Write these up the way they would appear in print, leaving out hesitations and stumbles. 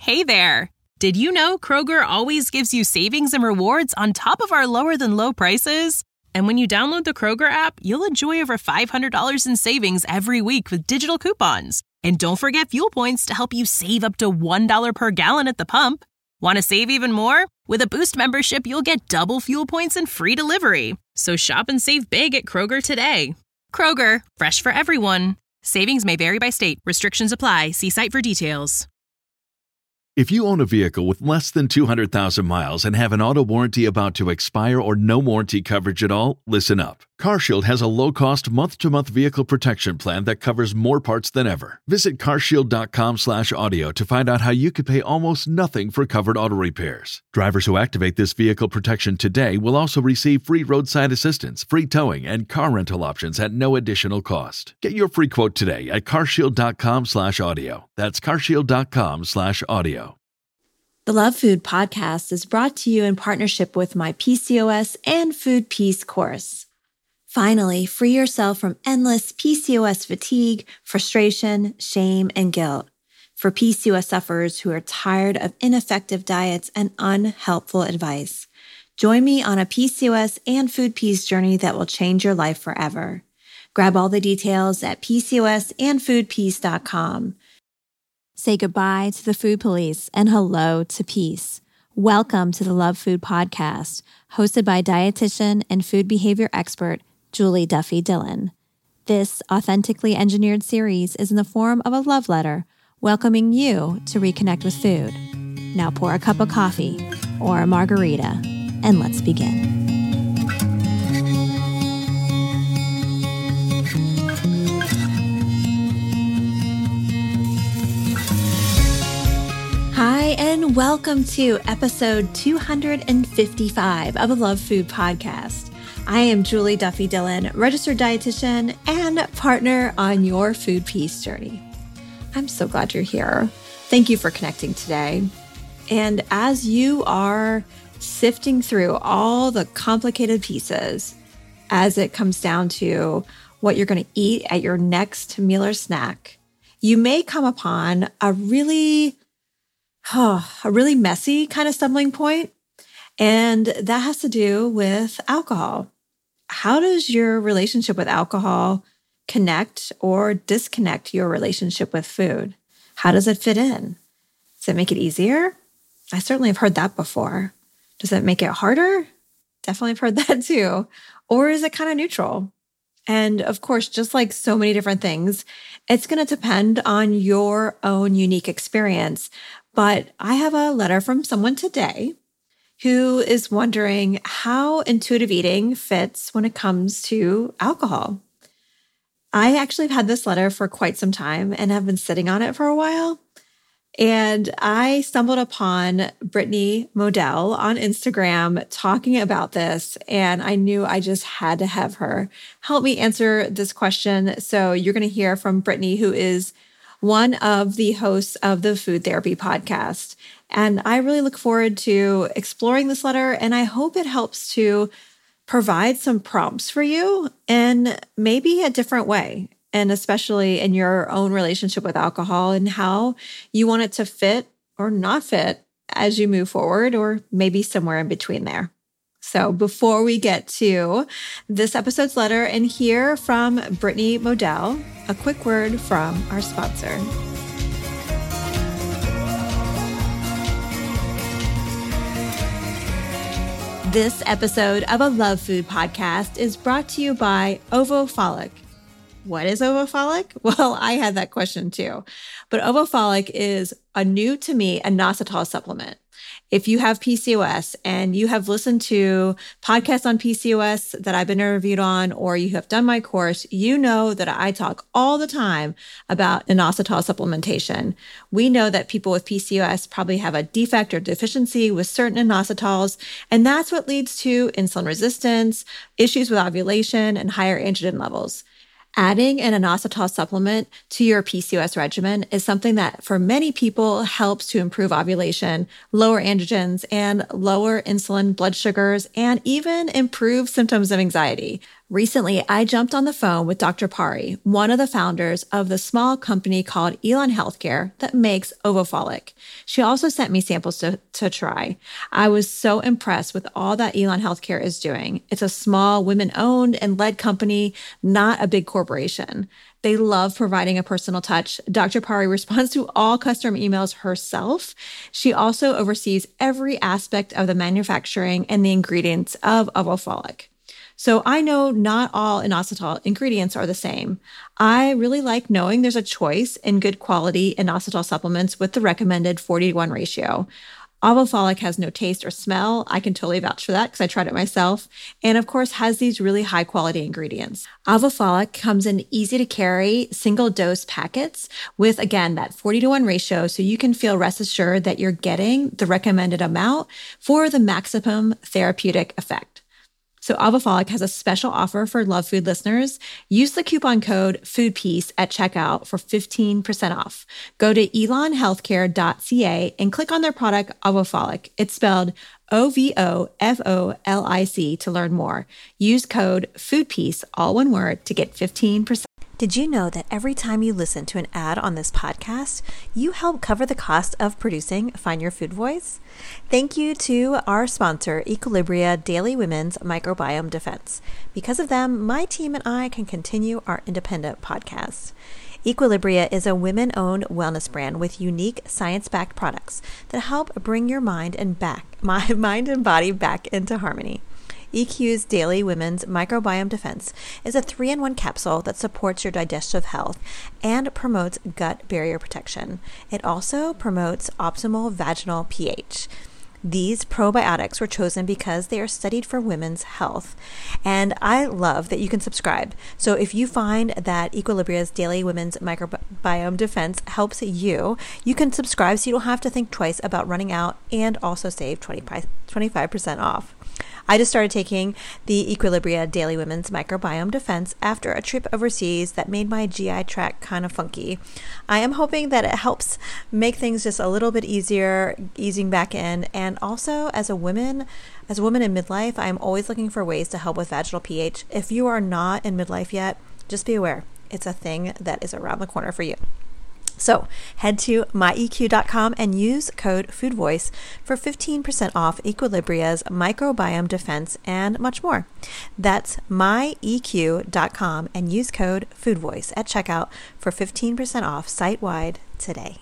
Hey there! Did you know Kroger always gives you savings and rewards on top of our lower-than-low prices? And when you download the Kroger app, you'll enjoy over $500 in savings every week with digital coupons. And don't forget fuel points to help you save up to $1 per gallon at the pump. Want to save even more? With a Boost membership, you'll get double fuel points and free delivery. So shop and save big at Kroger today. Kroger, fresh for everyone. Savings may vary by state. Restrictions apply. See site for details. If you own a vehicle with less than 200,000 miles and have an auto warranty about to expire or no warranty coverage at all, listen up. CarShield has a low-cost month-to-month vehicle protection plan that covers more parts than ever. Visit carshield.com/audio to find out how you could pay almost nothing for covered auto repairs. Drivers who activate this vehicle protection today will also receive free roadside assistance, free towing, and car rental options at no additional cost. Get your free quote today at carshield.com/audio. That's carshield.com/audio. The Love Food Podcast is brought to you in partnership with my PCOS and Food Peace course. Finally, free yourself from endless PCOS fatigue, frustration, shame, and guilt. For PCOS sufferers who are tired of ineffective diets and unhelpful advice. Join me on a PCOS and Food Peace journey that will change your life forever. Grab all the details at PCOSandFoodPeace.com. Say goodbye to the food police and hello to peace. Welcome to the Love Food Podcast, hosted by dietitian and food behavior expert Julie Duffy Dillon. This authentically engineered series is in the form of a love letter, welcoming you to reconnect with food. Now pour a cup of coffee or a margarita, and let's begin. Hi, and welcome to episode 255 of the Love Food Podcast. I am Julie Duffy Dillon, registered dietitian and partner on your Food Peace journey. I'm so glad you're here. Thank you for connecting today. And as you are sifting through all the complicated pieces as it comes down to what you're going to eat at your next meal or snack, you may come upon a really messy kind of stumbling point. And that has to do with alcohol. How does your relationship with alcohol connect or disconnect your relationship with food? How does it fit in? Does it make it easier? I certainly have heard that before. Does it make it harder? Definitely have heard that too. Or is it kind of neutral? And of course, just like so many different things, it's going to depend on your own unique experience. But I have a letter from someone today who is wondering how intuitive eating fits when it comes to alcohol. I actually have had this letter for quite some time and have been sitting on it for a while. And I stumbled upon Brittany Modell on Instagram talking about this, and I knew I just had to have her help me answer this question. So you're going to hear from Brittany, who is one of the hosts of the Food Therapy Podcast. And I really look forward to exploring this letter, and I hope it helps to provide some prompts for you in maybe a different way, and especially in your own relationship with alcohol and how you want it to fit or not fit as you move forward, or maybe somewhere in between there. So before we get to this episode's letter and hear from Brittany Modell, a quick word from our sponsor. This episode of a Love Food Podcast is brought to you by Ovofolic. What is Ovofolic? Well, I had that question too. But Ovofolic is a new to me inositol supplement. If you have PCOS and you have listened to podcasts on PCOS that I've been interviewed on, or you have done my course, you know that I talk all the time about inositol supplementation. We know that people with PCOS probably have a defect or deficiency with certain inositols, and that's what leads to insulin resistance, issues with ovulation, and higher androgen levels. Adding an inositol supplement to your PCOS regimen is something that for many people helps to improve ovulation, lower androgens, and lower insulin blood sugars, and even improve symptoms of anxiety. Recently, I jumped on the phone with Dr. Pari, one of the founders of the small company called Elon Healthcare that makes Ovofolic. She also sent me samples to try. I was so impressed with all that Elon Healthcare is doing. It's a small, women-owned and led company, not a big corporation. They love providing a personal touch. Dr. Pari responds to all customer emails herself. She also oversees every aspect of the manufacturing and the ingredients of Ovofolic. So I know not all inositol ingredients are the same. I really like knowing there's a choice in good quality inositol supplements with the recommended 40-1 ratio. Ovofolic has no taste or smell. I can totally vouch for that because I tried it myself. And of course, has these really high quality ingredients. Ovofolic comes in easy to carry single dose packets with, again, that 40-1 ratio. So you can feel rest assured that you're getting the recommended amount for the maximum therapeutic effect. So Ovofolic has a special offer for Love Food listeners. Use the coupon code FOODPEACE at checkout for 15% off. Go to elonhealthcare.ca and click on their product Ovofolic. It's spelled OVOFOLIC to learn more. Use code FOODPEACE, all one word, to get 15%. Did you know that every time you listen to an ad on this podcast, you help cover the cost of producing Find Your Food Voice? Thank you to our sponsor, Equilibria Daily Women's Microbiome Defense. Because of them, my team and I can continue our independent podcast. Equilibria is a women-owned wellness brand with unique science-backed products that help bring your mind and body back into harmony. EQ's Daily Women's Microbiome Defense is a 3-in-1 capsule that supports your digestive health and promotes gut barrier protection. It also promotes optimal vaginal pH. These probiotics were chosen because they are studied for women's health. And I love that you can subscribe. So if you find that Equilibria's Daily Women's Microbiome Defense helps you, you can subscribe so you don't have to think twice about running out and also save 25% off. I just started taking the Equilibria Daily Women's Microbiome Defense after a trip overseas that made my GI tract kind of funky. I am hoping that it helps make things just a little bit easier, easing back in. And also as a woman in midlife, I'm always looking for ways to help with vaginal pH. If you are not in midlife yet, just be aware. It's a thing that is around the corner for you. So head to myeq.com and use code FOODVOICE for 15% off Equilibria's Microbiome Defense and much more. That's myeq.com and use code FOODVOICE at checkout for 15% off site-wide today.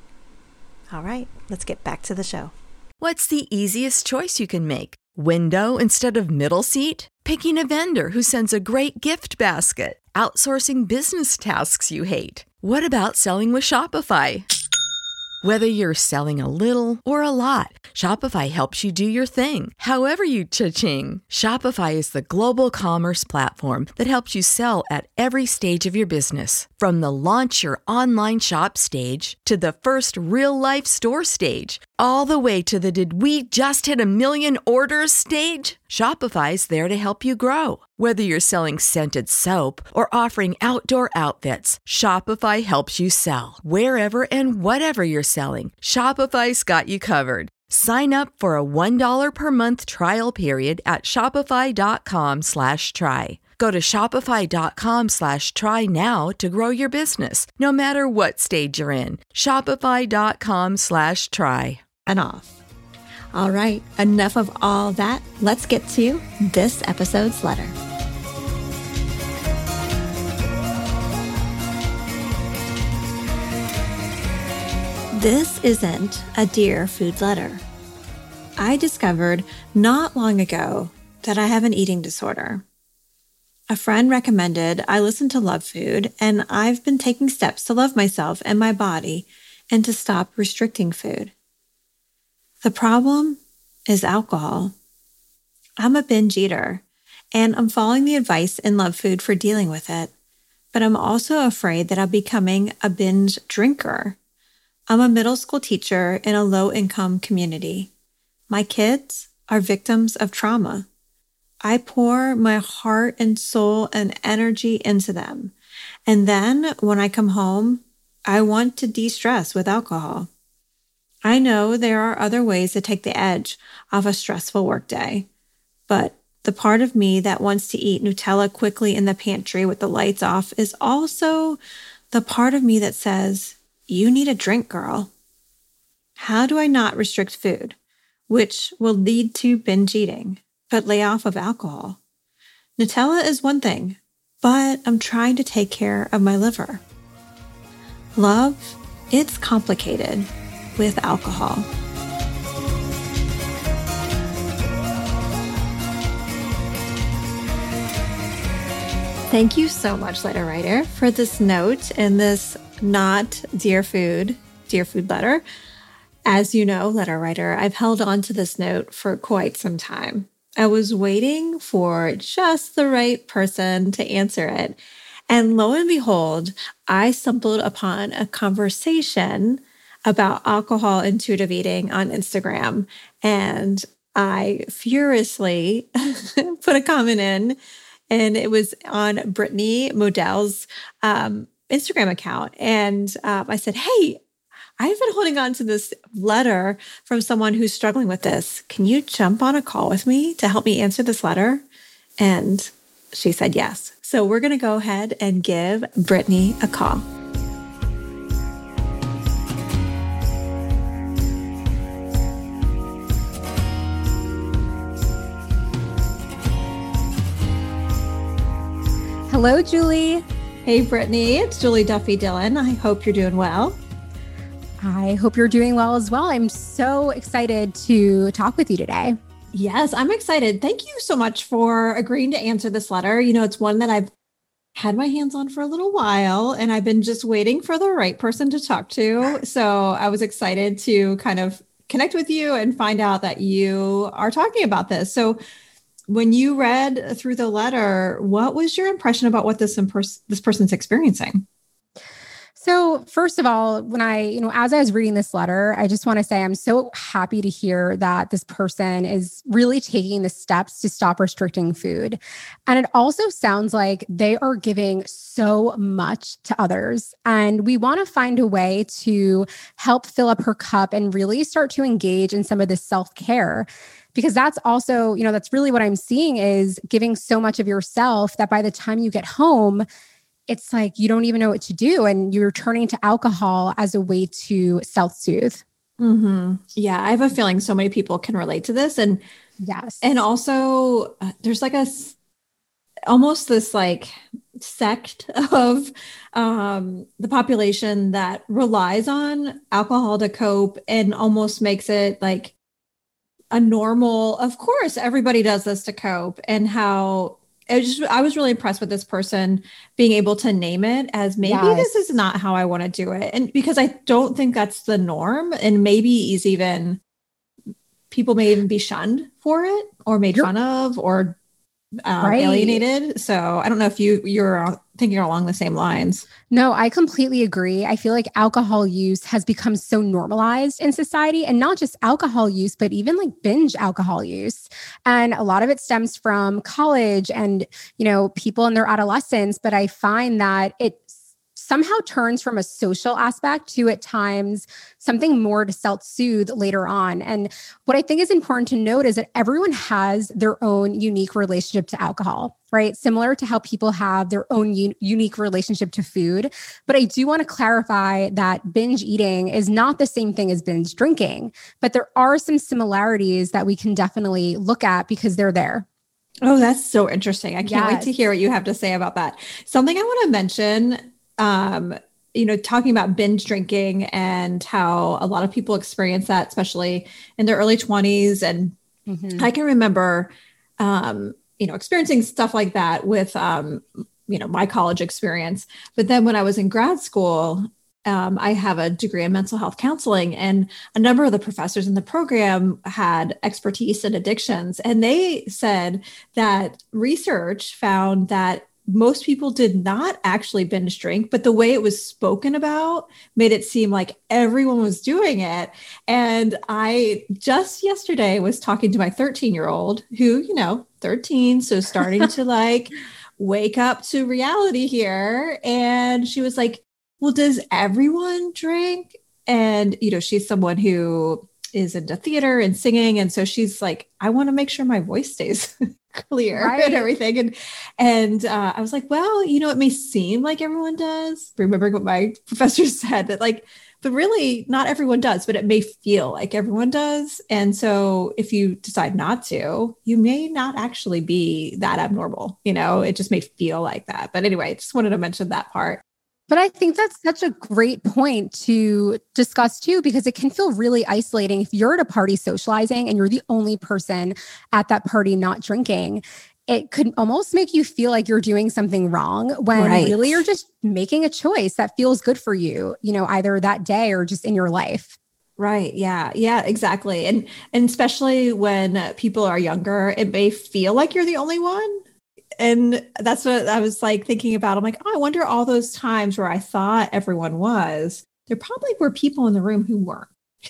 All right, let's get back to the show. What's the easiest choice you can make? Window instead of middle seat? Picking a vendor who sends a great gift basket? Outsourcing business tasks you hate? What about selling with Shopify? Whether you're selling a little or a lot, Shopify helps you do your thing, however you cha-ching. Shopify is the global commerce platform that helps you sell at every stage of your business. From the launch your online shop stage to the first real-life store stage, all the way to the did we just hit 1 million orders stage. Shopify's there to help you grow. Whether you're selling scented soap or offering outdoor outfits, Shopify helps you sell. Wherever and whatever you're selling, Shopify's got you covered. Sign up for a $1 per month trial period at shopify.com/try. Go to shopify.com/try now to grow your business, no matter what stage you're in. Shopify.com/try. And off. All right, enough of all that. Let's get to this episode's letter. This isn't a Dear Food letter. I discovered not long ago that I have an eating disorder. A friend recommended I listen to Love Food, and I've been taking steps to love myself and my body and to stop restricting food. The problem is alcohol. I'm a binge eater, and I'm following the advice in Love Food for dealing with it, but I'm also afraid that I'm becoming a binge drinker. I'm a middle school teacher in a low-income community. My kids are victims of trauma. I pour my heart and soul and energy into them. And then when I come home, I want to de-stress with alcohol. I know there are other ways to take the edge off a stressful workday, but the part of me that wants to eat Nutella quickly in the pantry with the lights off is also the part of me that says, you need a drink, girl. How do I not restrict food, which will lead to binge eating, but lay off of alcohol? Nutella is one thing, but I'm trying to take care of my liver. Love, it's complicated with alcohol. Thank you so much, letter writer, for this note and this not Dear Food letter. As you know, letter writer, I've held on to this note for quite some time. I was waiting for just the right person to answer it. And lo and behold, I stumbled upon a conversation about alcohol intuitive eating on Instagram. And I furiously put a comment in, and it was on Brittany Modell's Instagram account. And I said, hey, I've been holding on to this letter from someone who's struggling with this. Can you jump on a call with me to help me answer this letter? And she said yes. So we're going to go ahead and give Brittany a call. Hello, Julie. Hey, Brittany. It's Julie Duffy Dillon. I hope you're doing well. I hope you're doing well as well. I'm so excited to talk with you today. Yes, I'm excited. Thank you so much for agreeing to answer this letter. You know, it's one that I've had my hands on for a little while, and I've been just waiting for the right person to talk to. So I was excited to kind of connect with you and find out that you are talking about this. So when you read through the letter, what was your impression about what this person's experiencing? So first of all, as I was reading this letter, I just want to say I'm so happy to hear that this person is really taking the steps to stop restricting food. And it also sounds like they are giving so much to others. And we want to find a way to help fill up her cup and really start to engage in some of this self-care. Because that's also, that's really what I'm seeing is giving so much of yourself that by the time you get home, it's like you don't even know what to do, and you're turning to alcohol as a way to self-soothe. Mm-hmm. Yeah, I have a feeling so many people can relate to this, and yes, and also there's like almost this like sect of the population that relies on alcohol to cope, and almost makes it like a normal. Of course, everybody does this to cope, and how. I was really impressed with this person being able to name it as maybe this is not how I want to do it. And because I don't think that's the norm, and maybe people may even be shunned for it or made fun of or alienated. So I don't know if you're thinking along the same lines. No, I completely agree. I feel like alcohol use has become so normalized in society, and not just alcohol use, but even like binge alcohol use. And a lot of it stems from college and, people in their adolescence. But I find that it somehow turns from a social aspect to at times something more to self-soothe later on. And what I think is important to note is that everyone has their own unique relationship to alcohol, right? Similar to how people have their own unique relationship to food. But I do want to clarify that binge eating is not the same thing as binge drinking, but there are some similarities that we can definitely look at because they're there. Oh, that's so interesting. I can't wait to hear what you have to say about that. Something I want to mention, talking about binge drinking and how a lot of people experience that, especially in their early 20s. And I can remember, experiencing stuff like that with, my college experience. But then when I was in grad school, I have a degree in mental health counseling, and a number of the professors in the program had expertise in addictions. And they said that research found that most people did not actually binge drink, but the way it was spoken about made it seem like everyone was doing it. And I just yesterday was talking to my 13-year-old who, 13, so starting to like wake up to reality here. And she was like, well, does everyone drink? And, she's someone who is into theater and singing. And so she's like, I want to make sure my voice stays clear and everything. And I was like, well, it may seem like everyone does. Remembering what my professor said, that like, but really not everyone does, but it may feel like everyone does. And so if you decide not to, you may not actually be that abnormal. It just may feel like that. But anyway, I just wanted to mention that part. But I think that's such a great point to discuss too, because it can feel really isolating if you're at a party socializing and you're the only person at that party not drinking. It could almost make you feel like you're doing something wrong when really you're just making a choice that feels good for you, either that day or just in your life. Right. Yeah. Yeah, exactly. And especially when people are younger, it may feel like you're the only one. And that's what I was like thinking about. I'm like, I wonder all those times where I thought everyone was, there probably were people in the room who weren't,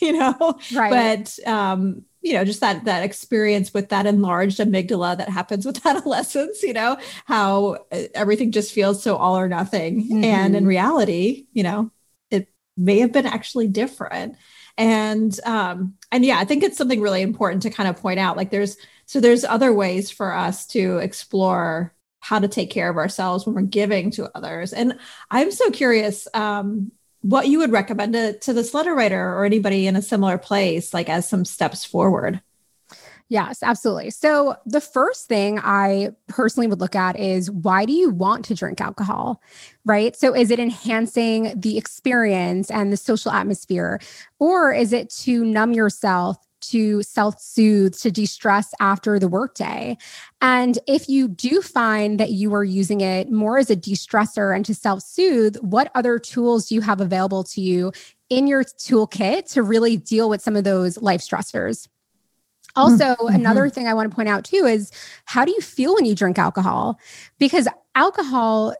Right. But, just that experience with that enlarged amygdala that happens with adolescence, how everything just feels so all or nothing. Mm-hmm. And in reality, it may have been actually different. And yeah, I think it's something really important to kind of point out, like there's other ways for us to explore how to take care of ourselves when we're giving to others. And I'm so curious, what you would recommend to this letter writer or anybody in a similar place, like as some steps forward. Yes, absolutely. So the first thing I personally would look at is, why do you want to drink alcohol, right? So is it enhancing the experience and the social atmosphere, or is it to numb yourself, to self-soothe, to de-stress after the workday? And if you do find that you are using it more as a de-stressor and to self-soothe, what other tools do you have available to you in your toolkit to really deal with some of those life stressors? Also, another thing I want to point out too is, how do you feel when you drink alcohol? Because alcohol,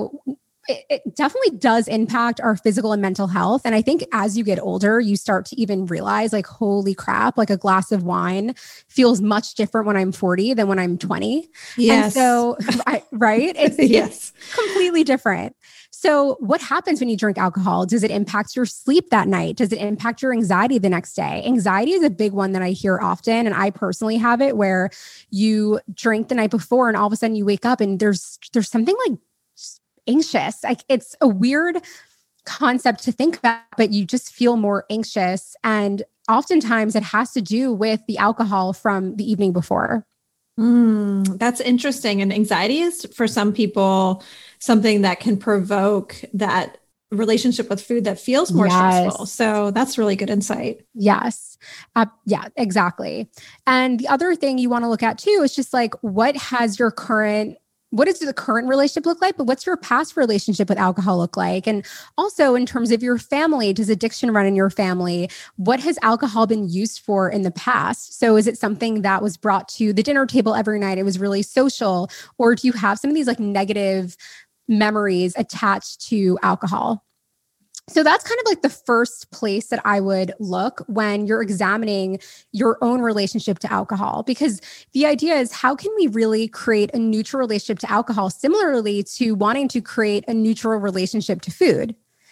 it definitely does impact our physical and mental health. And I think as you get older, you start to even realize, like, holy crap, like a glass of wine feels much different when I'm 40 than when I'm 20. Yes. And so, right? It's, yes. It's completely different. So what happens when you drink alcohol? Does it impact your sleep that night? Does it impact your anxiety the next day? Anxiety is a big one that I hear often. And I personally have it, where you drink the night before and all of a sudden you wake up and there's something like anxious. Like, it's a weird concept to think about, but you just feel more anxious. And oftentimes it has to do with the alcohol from the evening before. That's interesting. And anxiety is, for some people, something that can provoke that relationship with food that feels more stressful. So that's really good insight. Yes. Yeah, exactly. And the other thing you want to look at too is just like, what does the current relationship look like? But what's your past relationship with alcohol look like? And also in terms of your family, does addiction run in your family? What has alcohol been used for in the past? So is it something that was brought to the dinner table every night? It was really social. Or do you have some of these like negative memories attached to alcohol? So that's kind of like the first place that I would look when you're examining your own relationship to alcohol, because the idea is, how can we really create a neutral relationship to alcohol, similarly to wanting to create a neutral relationship to food?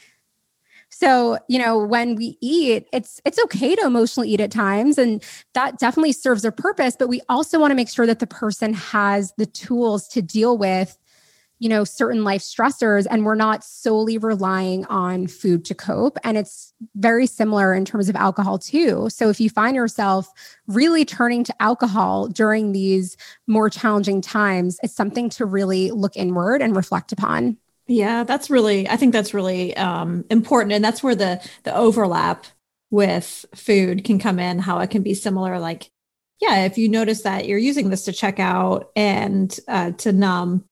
So, when we eat, it's okay to emotionally eat at times, and that definitely serves a purpose, but we also want to make sure that the person has the tools to deal with certain life stressors, and we're not solely relying on food to cope. And it's very similar in terms of alcohol too. So if you find yourself really turning to alcohol during these more challenging times, it's something to really look inward and reflect upon. Yeah, I think that's really important. And that's where the overlap with food can come in, how it can be similar. Like, yeah, if you notice that you're using this to check out and to numb,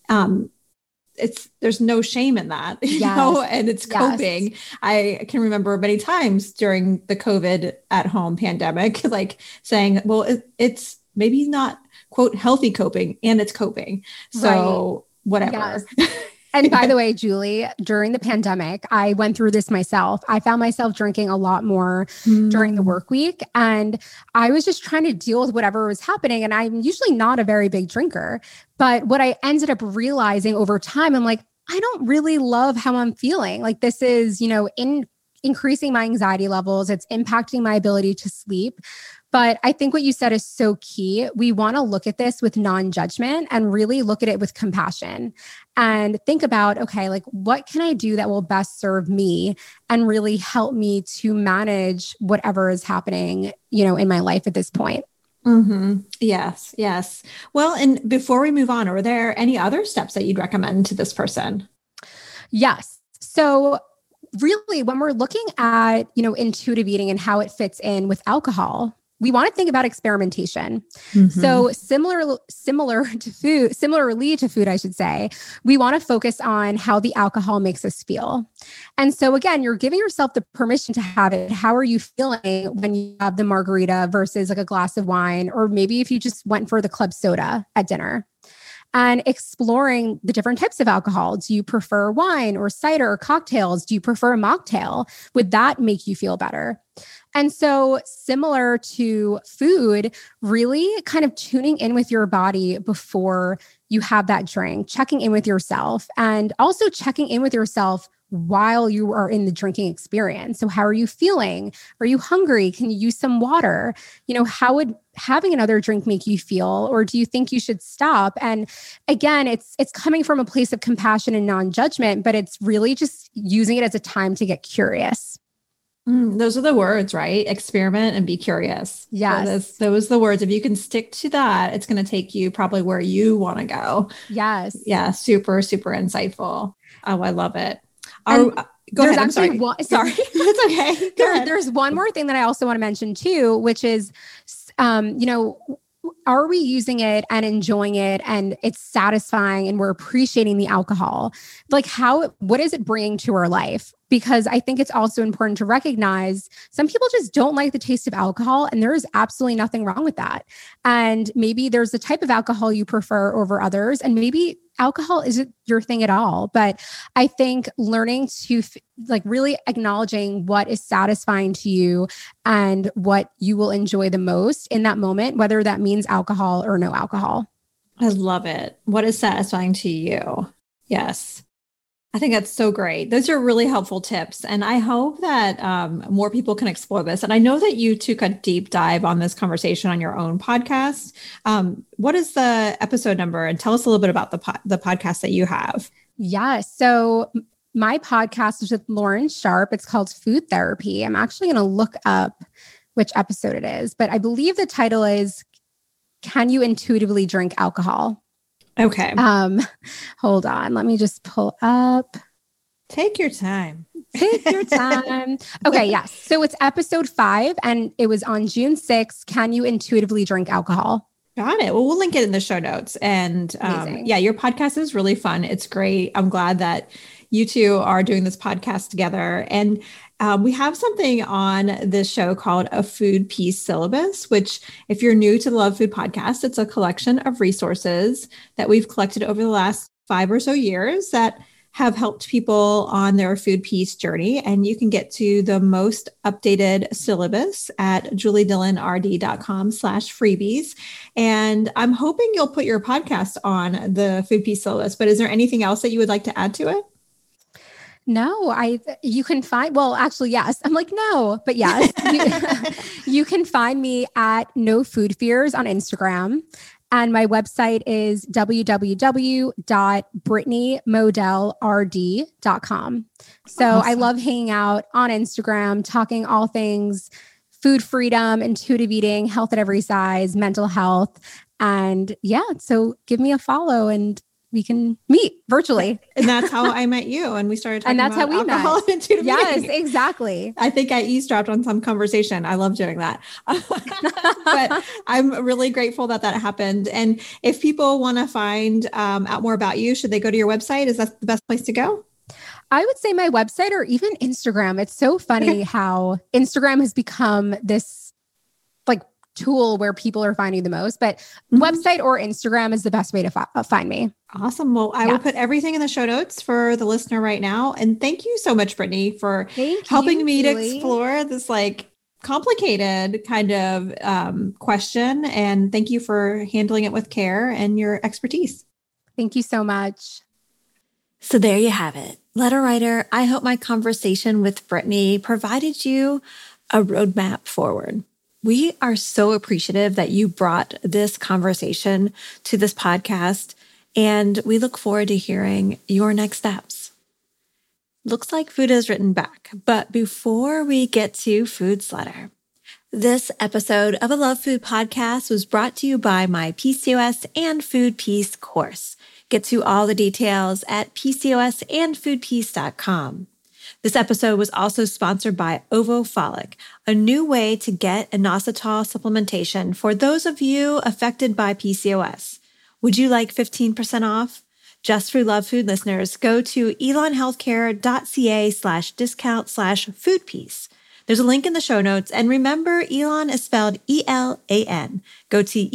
there's no shame in that, and it's coping. Yes. I can remember many times during the COVID at home pandemic, like saying, well, it's maybe not quote healthy coping, and it's coping. So whatever. Yes. And by the way, Julie, during the pandemic, I went through this myself. I found myself drinking a lot more during the work week, and I was just trying to deal with whatever was happening. And I'm usually not a very big drinker, but what I ended up realizing over time, I'm like, I don't really love how I'm feeling. Like, this is, increasing my anxiety levels. It's impacting my ability to sleep. But I think what you said is so key. We want to look at this with non-judgment and really look at it with compassion and think about, okay, like what can I do that will best serve me and really help me to manage whatever is happening, in my life at this point. Mm-hmm. Yes. Yes. Well, and before we move on, are there any other steps that you'd recommend to this person? Yes. So really, when we're looking at, intuitive eating and how it fits in with alcohol, we want to think about experimentation. Mm-hmm. So similarly to food, I should say, we want to focus on how the alcohol makes us feel. And so again, you're giving yourself the permission to have it. How are you feeling when you have the margarita versus like a glass of wine? Or maybe if you just went for the club soda at dinner. And exploring the different types of alcohol. Do you prefer wine or cider or cocktails? Do you prefer a mocktail? Would that make you feel better? And so similar to food, really kind of tuning in with your body before you have that drink, checking in with yourself, and also checking in with yourself while you are in the drinking experience. So how are you feeling? Are you hungry? Can you use some water? How would having another drink make you feel? Or do you think you should stop? And again, it's coming from a place of compassion and non-judgment, but it's really just using it as a time to get curious. Those are the words, right? Experiment and be curious. Yes. Those are the words. If you can stick to that, it's going to take you probably where you want to go. Yes. Yeah. Super, super insightful. Oh, I love it. Go ahead. I'm sorry. Sorry. It's okay. There's one more thing that I also want to mention too, which is, are we using it and enjoying it and it's satisfying and we're appreciating the alcohol? Like what is it bringing to our life? Because I think it's also important to recognize some people just don't like the taste of alcohol, and there is absolutely nothing wrong with that. And maybe there's a type of alcohol you prefer over others, and maybe alcohol isn't your thing at all. But I think learning to really acknowledging what is satisfying to you and what you will enjoy the most in that moment, whether that means alcohol or no alcohol. I love it. What is satisfying to you? Yes. I think that's so great. Those are really helpful tips. And I hope that more people can explore this. And I know that you took a deep dive on this conversation on your own podcast. What is the episode number? And tell us a little bit about the podcast that you have. Yeah. So my podcast is with Lauren Sharp. It's called Food Therapy. I'm actually going to look up which episode it is, but I believe the title is, Can You Intuitively Drink Alcohol? Okay. Hold on. Let me just pull up. Take your time. Take your time. Okay. Yes. So it's episode 5 and it was on June 6th. Can you intuitively drink alcohol? Got it. Well, we'll link it in the show notes. And your podcast is really fun. It's great. I'm glad that you two are doing this podcast together. And we have something on this show called a Food Peace Syllabus, which if you're new to the Love Food Podcast, it's a collection of resources that we've collected over the last 5 or so years that have helped people on their food peace journey. And you can get to the most updated syllabus at juliedillonrd.com/freebies. And I'm hoping you'll put your podcast on the Food Peace Syllabus, but is there anything else that you would like to add to it? No, you can find, well, actually, yes. I'm like, no, but yes, you can find me at No Food Fears on Instagram. And my website is www.brittanymodelrd.com. So awesome. I love hanging out on Instagram, talking all things food freedom, intuitive eating, health at every size, mental health. And so give me a follow and we can meet virtually. And that's how I met you. And we started talking about how we alcohol and intuitive eating. Yes, exactly. I think I eavesdropped on some conversation. I love doing that. But I'm really grateful that happened. And if people want to find out more about you, should they go to your website? Is that the best place to go? I would say my website or even Instagram. It's so funny how Instagram has become this tool where people are finding the most, but website or Instagram is the best way to find me. Awesome. Well, I will put everything in the show notes for the listener right now. And thank you so much, Brittany, for helping me to explore this complicated kind of question. And thank you for handling it with care and your expertise. Thank you so much. So there you have it. Letter writer, I hope my conversation with Brittany provided you a roadmap forward. We are so appreciative that you brought this conversation to this podcast, and we look forward to hearing your next steps. Looks like Food has written back, but before we get to Food's letter, this episode of a Love Food podcast was brought to you by my PCOS and Food Peace course. Get to all the details at PCOSandFoodPeace.com. This episode was also sponsored by Ovofolic, a new way to get inositol supplementation for those of you affected by PCOS. Would you like 15% off? Just for Love Food listeners, go to elonhealthcare.ca/discount/foodpeace. There's a link in the show notes, and remember, Elon is spelled E-L-A-N. Go to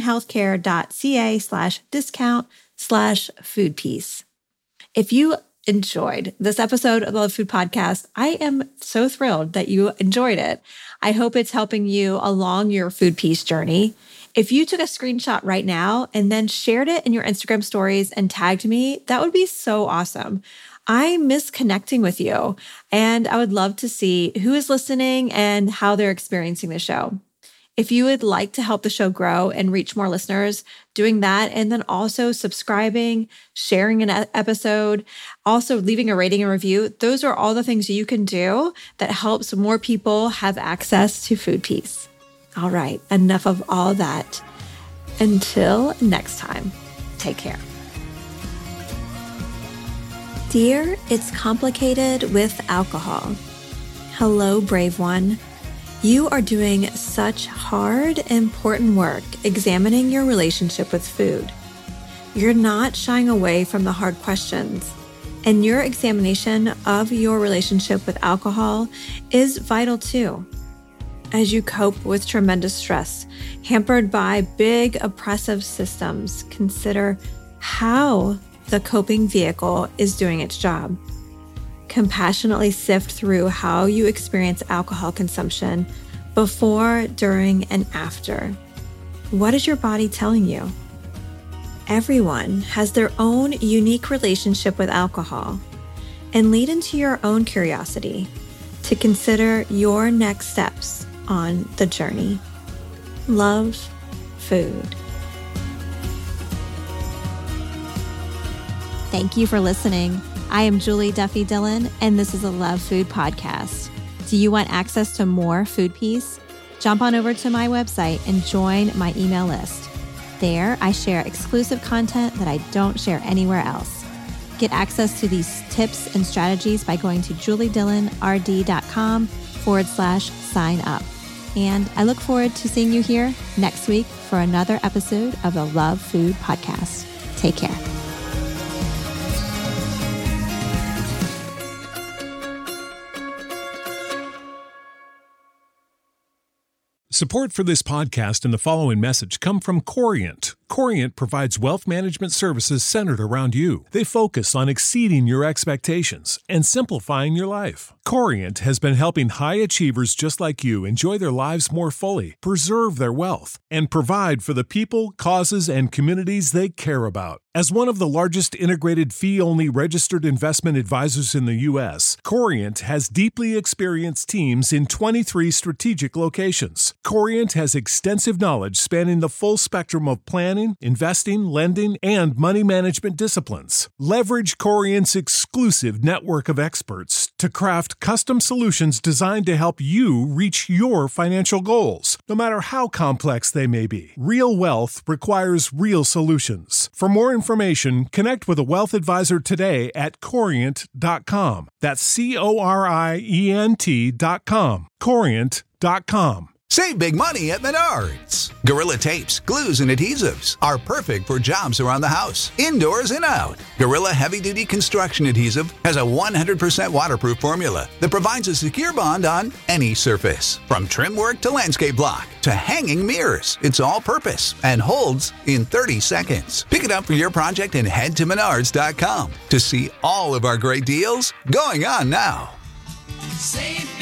elonhealthcare.ca/discount/foodpeace. If you enjoyed this episode of the Love Food Podcast, I am so thrilled that you enjoyed it. I hope it's helping you along your food peace journey. If you took a screenshot right now and then shared it in your Instagram stories and tagged me, that would be so awesome. I miss connecting with you, and I would love to see who is listening and how they're experiencing the show. If you would like to help the show grow and reach more listeners, doing that, and then also subscribing, sharing an episode, also leaving a rating and review, those are all the things you can do that helps more people have access to food peace. All right, enough of all that. Until next time, take care. Dear, it's complicated with alcohol. Hello, brave one. You are doing such hard, important work examining your relationship with food. You're not shying away from the hard questions, and your examination of your relationship with alcohol is vital too. As you cope with tremendous stress, hampered by big oppressive systems, consider how the coping vehicle is doing its job. Compassionately sift through how you experience alcohol consumption before, during, and after. What is your body telling you? Everyone has their own unique relationship with alcohol, and lead into your own curiosity to consider your next steps on the journey. Love, Food. Thank you for listening. I am Julie Duffy Dillon, and this is a Love Food podcast. Do you want access to more food peace? Jump on over to my website and join my email list. There, I share exclusive content that I don't share anywhere else. Get access to these tips and strategies by going to juliedillonrd.com/sign up. And I look forward to seeing you here next week for another episode of the Love Food podcast. Take care. Support for this podcast and the following message come from Corient. Corient provides wealth management services centered around you. They focus on exceeding your expectations and simplifying your life. Corient has been helping high achievers just like you enjoy their lives more fully, preserve their wealth, and provide for the people, causes, and communities they care about. As one of the largest integrated fee-only registered investment advisors in the U.S., Corient has deeply experienced teams in 23 strategic locations. Corient has extensive knowledge spanning the full spectrum of planning, investing, lending, and money management disciplines. Leverage Corient's exclusive network of experts to craft custom solutions designed to help you reach your financial goals, no matter how complex they may be. Real wealth requires real solutions. For more information, connect with a wealth advisor today at Corient.com. That's Corient.com. Corient.com. Save big money at Menards. Gorilla tapes, glues, and adhesives are perfect for jobs around the house, indoors and out. Gorilla Heavy Duty Construction Adhesive has a 100% waterproof formula that provides a secure bond on any surface. From trim work to landscape block to hanging mirrors, it's all purpose and holds in 30 seconds. Pick it up for your project and head to Menards.com to see all of our great deals going on now. Save